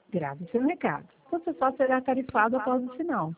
Grave seu recado. Você só será tarifado após o sinal.